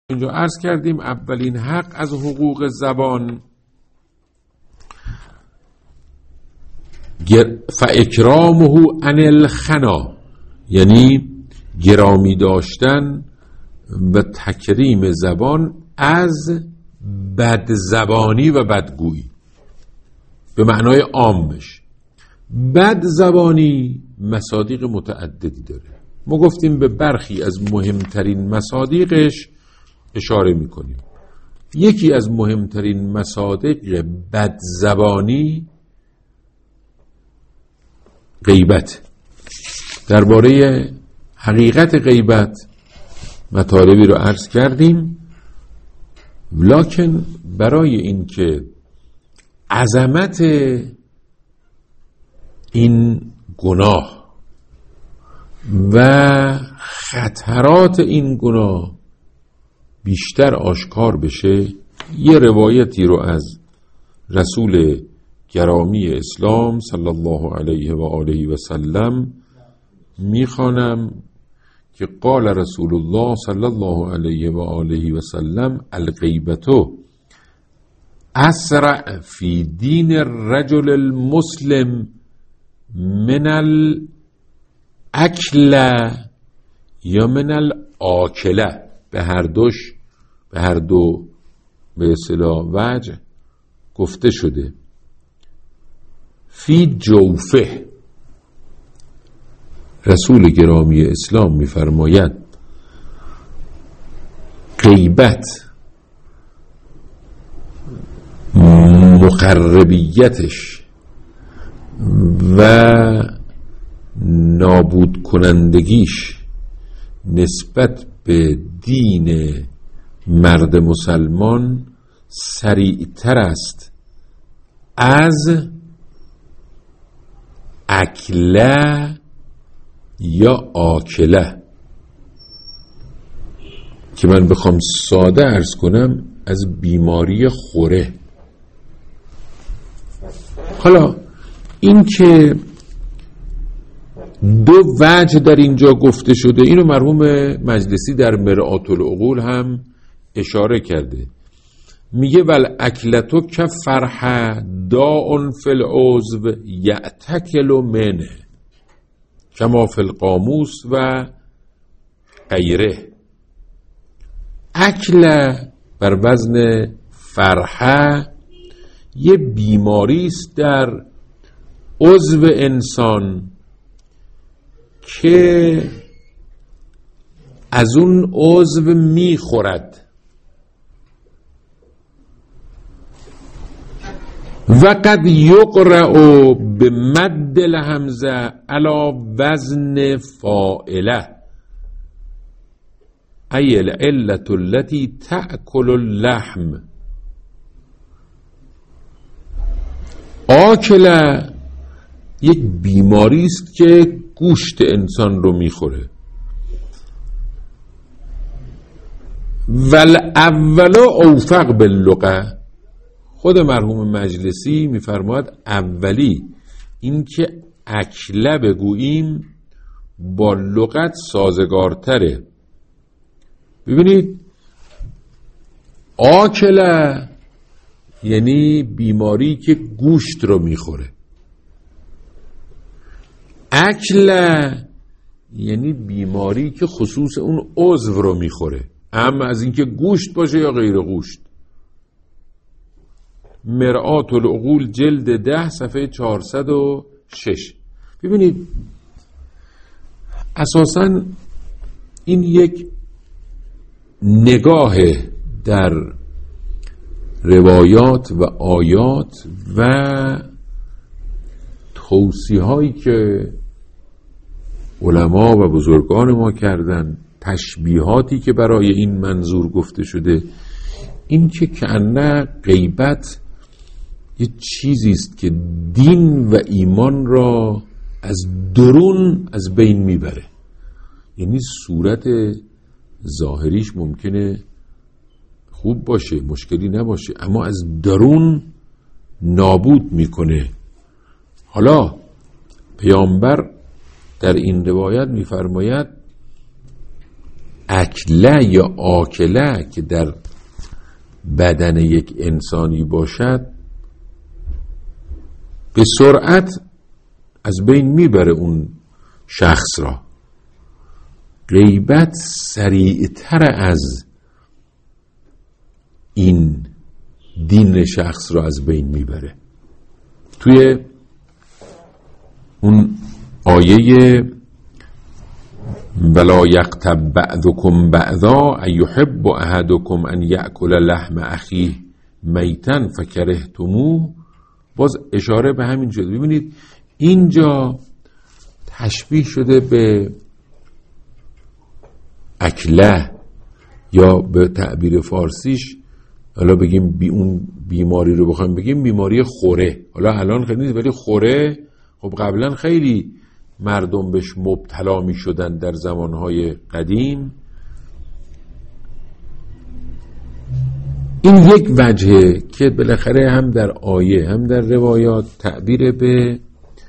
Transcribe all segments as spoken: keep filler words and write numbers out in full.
اینجا عرض کردیم اولین حق از حقوق زبان فاکرامه عن الخنا، یعنی گرامی داشتن و تکریم زبان از بدزبانی و بدگویی به معنای عامش. بدزبانی مصادیق متعددی داره، ما گفتیم به برخی از مهمترین مصادیقش اشاره میکنیم. یکی از مهمترین مصادیق بدزبانی غیبت. درباره حقیقت غیبت مطالبی رو عرض کردیم، لکن برای اینکه عظمت این گناه و خطرات این گناه بیشتر آشکار بشه، یه روایتی رو از رسول گرامی اسلام صلی الله علیه و آله و سلم میخوانم که قال رسول الله صلی الله علیه و آله و سلم الغیبتو اسرع فی دین الرجل المسلم من الاکل یا من الاکله، به هر دوش به هر دو به اصطلاح وجه گفته شده. فی جوفه، رسول گرامی اسلام می‌فرماید غیبت مخربیتش و نابود کنندگیش نسبت به دین مرد مسلمان سریعتر است از اکله یا آکله، که من بخوام ساده عرض کنم از بیماری خوره. حالا این که دو وجه در اینجا گفته شده، اینو مرحوم مجلسی در مرآت العقول هم اشاره کرده. میگه ول اکلتو که فرح داء فی العضو یعتکل منه کما فی القاموس و غیره. اکل بر وزن فرحه یه بیماری است در عضو انسان که از اون عضو میخورد و قد یقرأ به مد الهمزه علی وزن فاعله ای العلة التي تأکل اللحم. آکله یک بیماری است که گوشت انسان رو میخوره. ول اولو اوفق باللغه، خود مرحوم مجلسی میفرماید اولی این که اکله بگوییم با لغت سازگارتره. ببینید آکله یعنی بیماری که گوشت رو میخوره، اکله یعنی بیماری که خصوص اون عضو رو میخوره، اما از اینکه گوشت باشه یا غیر گوشت. مرآت العقول جلد ده صفحه چهارصد و شش. ببینید اساساً این یک نگاه در روایات و آیات و توصیه هایی که علما و بزرگان ما کردن، تشبیهاتی که برای این منظور گفته شده، این که کأنه غیبت یه چیزی است که دین و ایمان را از درون از بین میبره. یعنی صورت ظاهریش ممکنه خوب باشه، مشکلی نباشه، اما از درون نابود میکنه. حالا پیامبر در این روایت میفرماید اکله یا آکله که در بدن یک انسانی باشد به سرعت از بین میبره اون شخص را. غیبت سریعتر از این دین شخص را از بین میبره. توی اون آیه ولا یغتب بعضکم بعضا ایحب احدکم ان یأکل لحم اخیه میتا فکرهتموه، باز اشاره به همین شده. ببینید اینجا تشبیه شده به اکله، یا به تعبیر فارسیش حالا بگیم بی اون بیماری رو بخوایم بگیم بیماری خوره. حالا الان خیلی نیست، ولی خوره خب قبلا خیلی مردم بهش مبتلا می شدن در زمانهای قدیم. این یک وجهه که بالاخره هم در آیه هم در روایات تعبیر به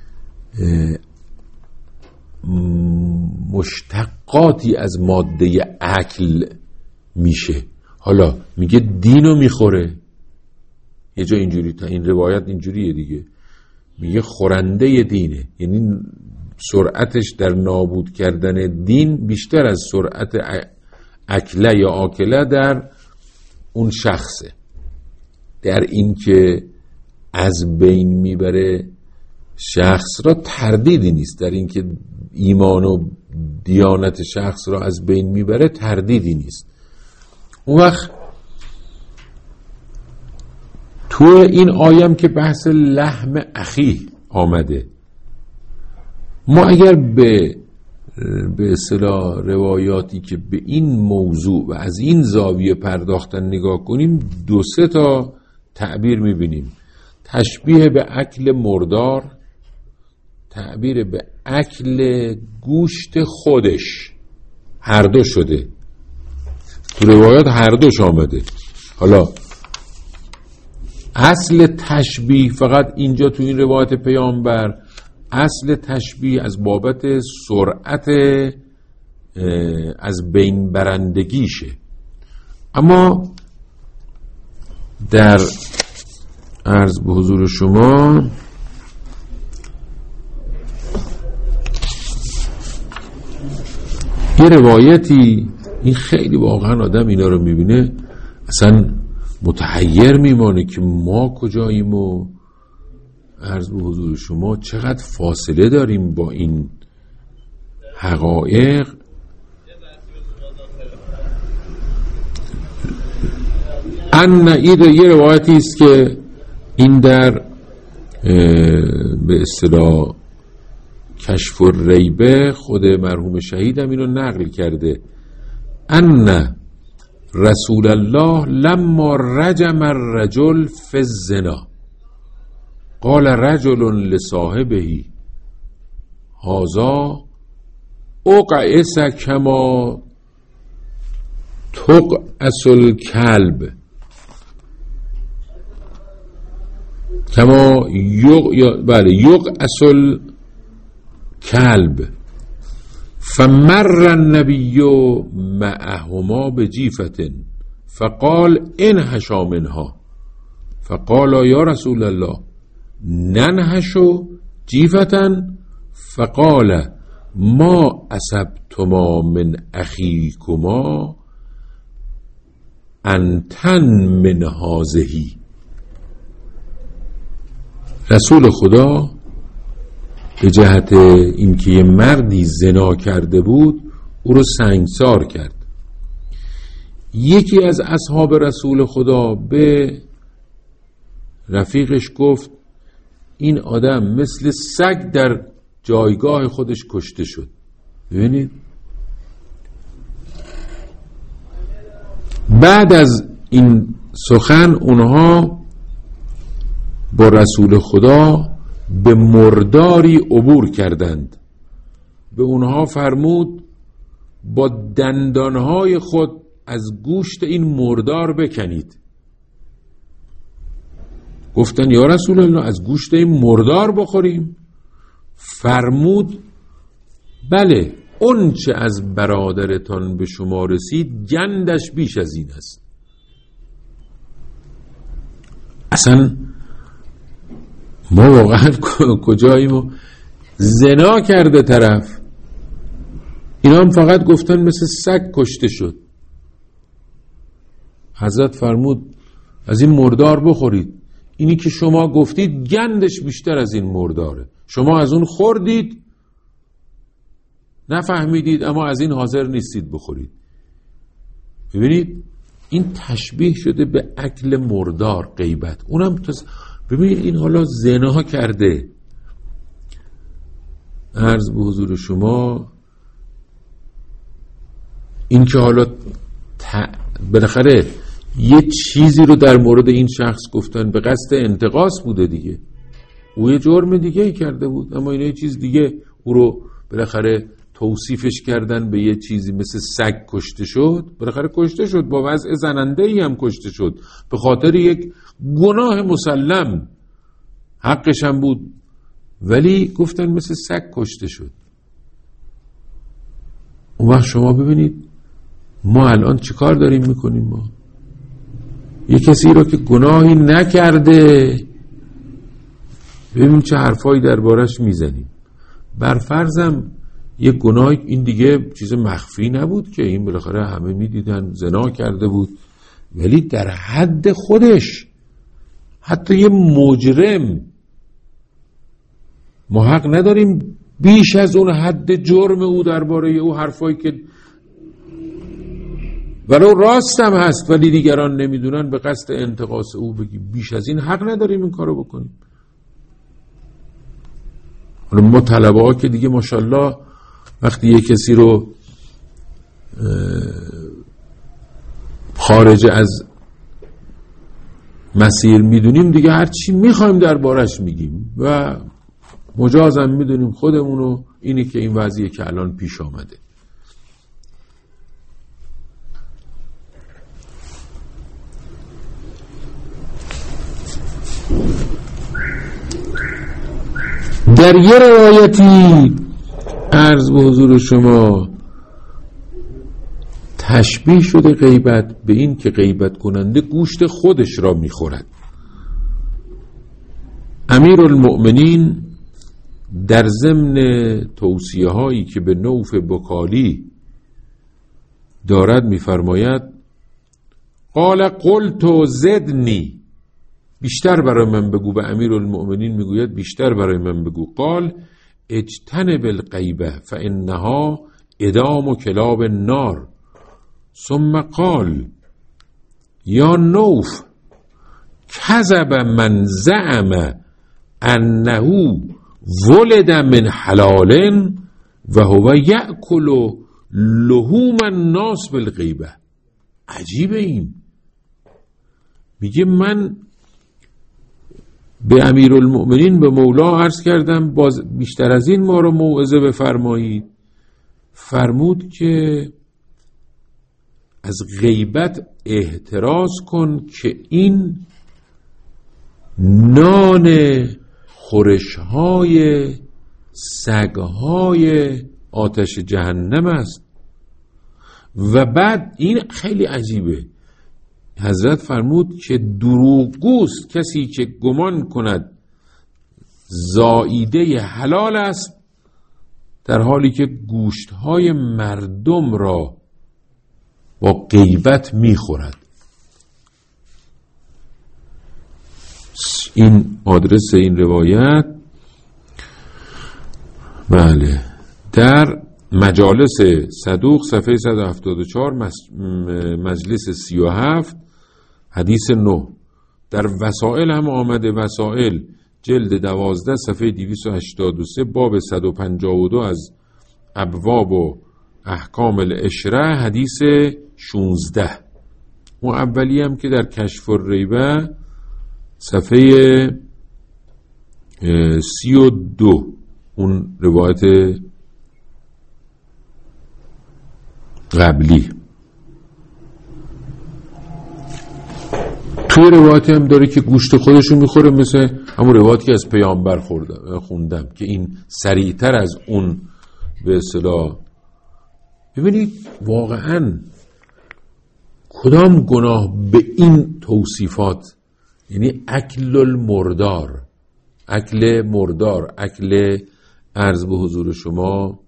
مشتقاتی از ماده اکل میشه. حالا میگه دینو میخوره، یه جا اینجوری، تا این روایت اینجوریه دیگه، میگه خورنده دینه، یعنی سرعتش در نابود کردن دین بیشتر از سرعت اکله یا آکله در اون شخصه. در این که از بین میبره شخص را تردیدی نیست، در این که ایمان و دیانت شخص را از بین میبره تردیدی نیست. اون وقت تو این آیم که بحث لحم اخی آمده، ما اگر به به اصطلاح روایاتی که به این موضوع و از این زاویه پرداختن نگاه کنیم، دو سه تا تعبیر میبینیم. تشبیه به اکل مردار، تعبیر به اکل گوشت خودش، هر دو شده تو روایات، هر دوش آمده. حالا اصل تشبیه فقط اینجا تو این روایت پیامبر، اصل تشبیه از بابت سرعت از بین برندگیشه. اما در عرض به حضور شما یه روایتی، این خیلی واقعا آدم اینا رو میبینه اصلا متحیر میمانه که ما کجاییم و عرض به حضور شما چقدر فاصله داریم با این حقایق. ان این یه روایتی است که این در به اصطلاح کشف الریبه خود مرحوم شهیدم اینو نقل کرده. ان رسول الله لما رجم الرجل فی الزنا قال رجل لصاحبه هذا اقعس کما تقعس الكلب کما یق بله یقعس الكلب فمر النبی معهما بجیفة فقال انهشا منها فقال یا رسول الله ننهشو جیفة فقال ما اصبتما من اخیکما انتن من هذه. رسول خدا به جهت اینکه یه مردی زنا کرده بود او رو سنگسار کرد. یکی از اصحاب رسول خدا به رفیقش گفت این آدم مثل سگ در جایگاه خودش کشته شد. ببینید بعد از این سخن اونها با رسول خدا به مرداری عبور کردند. به اونها فرمود با دندانهای خود از گوشت این مردار بکنید. گفتن یا رسول الله از گوشت این مردار بخوریم؟ فرمود بله اون چه از برادرتان به شما رسید گندش بیش از این است. اصلا ما واقعا کجاییم و زنا کرده طرف، اینا هم فقط گفتن مثل سگ کشته شد. حضرت فرمود از این مردار بخورید، اینی که شما گفتید گندش بیشتر از این مرداره، شما از اون خوردید نفهمیدید اما از این حاضر نیستید بخورید. ببینید این تشبیه شده به اکل مردار، غیبت. اونم تز... ببینید این حالا زنا کرده. عرض به حضور شما این که حالا ت... بالاخره یه چیزی رو در مورد این شخص گفتن به قصد انتقاص بوده دیگه، او یه جرم دیگه ای کرده بود اما این یه چیز دیگه او رو بالاخره توصیفش کردن به یه چیزی مثل سگ کشته شد. بالاخره کشته شد، با وضع زننده ای هم کشته شد به خاطر یک گناه مسلم، حقش هم بود، ولی گفتن مثل سگ کشته شد. اون وقت شما ببینید ما الان چی کار داریم میکنیم؟ ما یه کسی رو که گناهی نکرده ببینیم چه حرفایی دربارش میزنیم. بر فرضم یه گناه، این دیگه چیز مخفی نبود که این بالاخره همه میدیدن زنا کرده بود، ولی در حد خودش، حتی یه مجرم ما حق نداریم بیش از اون حد جرم او درباره او حرفایی که ولو راست هم هست ولی دیگران نمیدونن به قصد انتقاص او بگی، بیش از این حق نداریم این کارو بکنیم. حالا ما طلبه ها که دیگه ماشاءالله وقتی یک کسی رو خارج از مسیر میدونیم دیگه هر چی میخوایم دربارش میگیم و مجازم میدونیم خودمونو. اینی که این وضعیه که الان پیش آمده. در یه روایتی عرض به حضور شما تشبیه شده غیبت به این که غیبت کننده گوشت خودش را میخورد. امیرالمؤمنین در ضمن توصیه هایی که به نوف بکالی دارد میفرماید قال قلت زدنی، بیشتر برای من بگو. به امیرالمؤمنین میگوید بیشتر برای من بگو. قال اجتنب الغیبه فانها ادام کلاب النار. ثم قال یا نوف کذب من زعم انه ولد من حلال و هو یأکل لحوم الناس بالغیبه. عجیبه این. میگه من به امیرالمؤمنین به مولا عرض کردم باز بیشتر از این ما رو موعظه بفرمایید. فرمود که از غیبت احتراز کن که این نان خورش‌های سگ‌های آتش جهنم است. و بعد این خیلی عجیبه، حضرت فرمود که دروغگوست کسی که گمان کند زائیده حلال است در حالی که گوشت‌های مردم را با غیبت می‌خورد. این آدرس این روایت بله در مجالس صدوق صفحه صد و هفتاد و چهار مجلس سی و هفت حدیث نه. در وسائل هم آمده، وسائل جلد دوازده صفحه دویست و هشتاد و سه باب صد و پنجاه و دو از ابواب و احکام العشره حدیث شانزده. اون اولی هم که در کشف الریبه صفحه سی و دو، اون روایت قبلی. توی روایتی هم داره که گوشت خودشو میخوره، مثل همون روایتی که از پیامبر خوندم که این سریعتر از اون به اصطلاح ببینید واقعا کدام گناه به این توصیفات، یعنی اکل المردار، اکل مردار، اکل عرض به حضور شما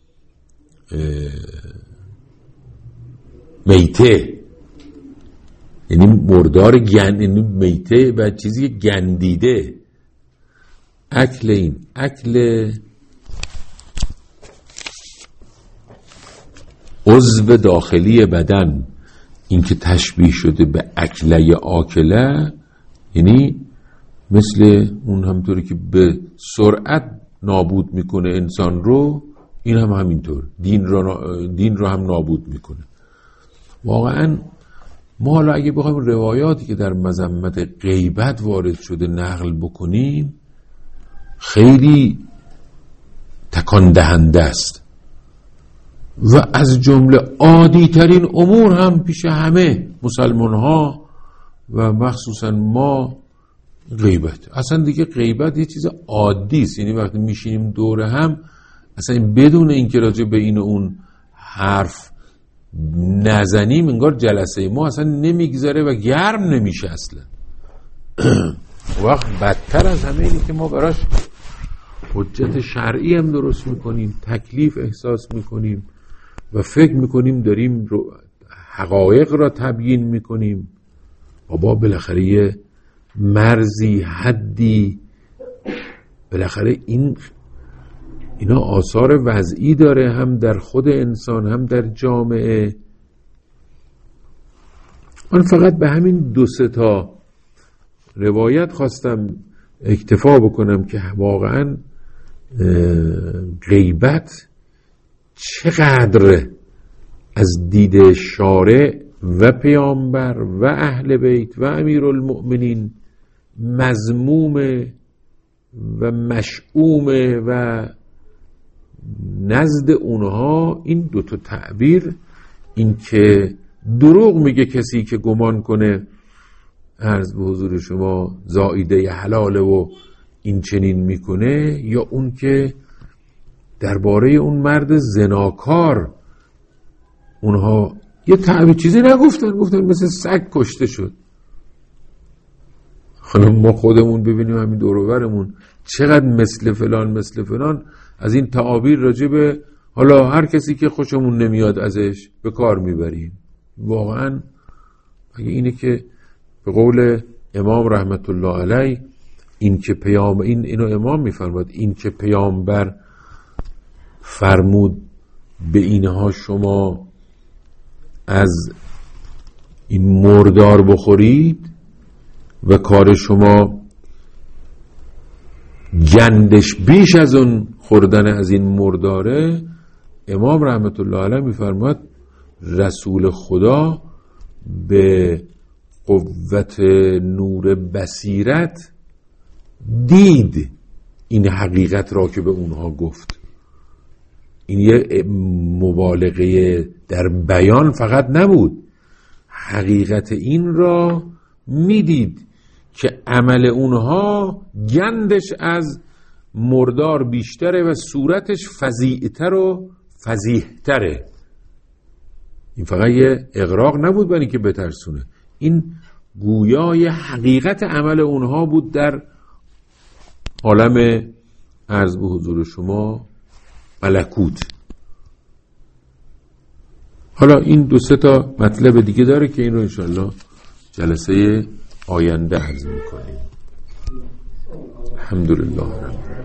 میته، یعنی مردار گند، یعنی میته و چیزی گندیده، اکل این اکل عضو داخلی بدن، این که تشبیه شده به اکله آکله، یعنی مثل اون همطوری که به سرعت نابود میکنه انسان رو، این هم همینطور دین رو, دین رو هم نابود میکنه. واقعا ما حالا اگه بخوایم روایاتی که در مذمت غیبت وارد شده نقل بکنیم خیلی تکان دهنده است و از جمله عادی ترین امور هم پیش همه مسلمان ها و مخصوصا ما غیبت. اصلا دیگه غیبت یه چیز عادی است، یعنی وقتی میشینیم دوره هم اصلا بدون اینکه راجع به این و اون حرف نزنیم انگار جلسه ما اصلا نمیگذره و گرم نمیشه اصلا. وقت بدتر از همه اینه که ما براش حجت شرعی هم درست میکنیم، تکلیف احساس میکنیم و فکر میکنیم داریم حقایق را تبیین میکنیم. بابا بالاخره یه مرزی، حدی، بالاخره این اینا آثار وضعی داره، هم در خود انسان هم در جامعه. من فقط به همین دو سه تا روایت خواستم اکتفا بکنم که واقعا غیبت چقدر از دید شارع و پیامبر و اهل بیت و امیرالمؤمنین مذموم و مشؤوم و نزد اونها این دوتا تعبیر، این که دروغ میگه کسی که گمان کنه عرض به حضور شما زائیده حلاله و این چنین میکنه، یا اون که درباره اون مرد زناکار اونها یه تعبیر چیزی نگفتن، گفتن مثل سگ کشته شد. حالا ما خودمون ببینیم همین دور و برمون چقدر مثل فلان مثل فلان از این تعابیر راجع به حالا هر کسی که خوشمون نمیاد ازش به کار میبریم. واقعا اگه اینه که به قول امام رحمت الله علیه، این که پیام این اینو امام میفرماد، این که پیامبر فرمود به اینها شما از این مردار بخورید و کار شما گندش بیش از اون خوردن از این مرداره، امام رحمت الله علیه میفرماد رسول خدا به قوت نور بصیرت دید این حقیقت را که به اونها گفت. این یه مبالغه در بیان فقط نبود، حقیقت این را میدید که عمل اونها گندش از مردار بیشتره و صورتش فظیع‌تر و فضیح‌تره. این فقط یه اغراق نبود برای که بترسونه، این گویای حقیقت عمل اونها بود در عالم عرض به حضور شما ملکوت. حالا این دو سه تا مطلب دیگه داره که این رو انشالله جلسه آینده عرض میکنیم. الحمدلله رب